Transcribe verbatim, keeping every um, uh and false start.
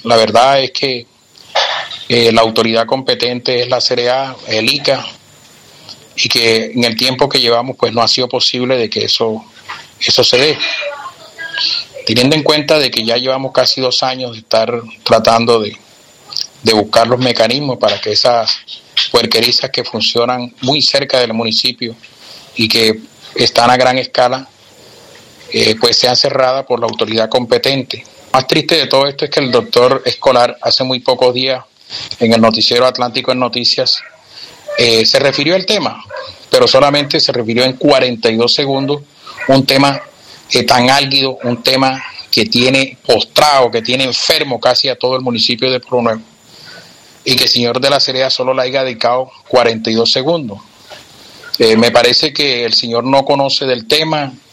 La verdad es que eh, la autoridad competente es la C R A, el I C A, y que en el tiempo que llevamos pues no ha sido posible de que eso, eso se dé. Teniendo en cuenta de que ya llevamos casi dos años de estar tratando de, de buscar los mecanismos para que esas puerquerizas que funcionan muy cerca del municipio y que están a gran escala, eh, pues sean cerradas por la autoridad competente. Más triste de todo esto es que el doctor Escolar hace muy pocos días en el noticiero Atlántico en Noticias eh, se refirió al tema, pero solamente se refirió en cuarenta y dos segundos, un tema eh, tan álgido, un tema que tiene postrado, que tiene enfermo casi a todo el municipio de Pueblo Nuevo, y que el señor de la C R A solo le haya dedicado cuarenta y dos segundos. Eh, me parece que el señor no conoce del tema,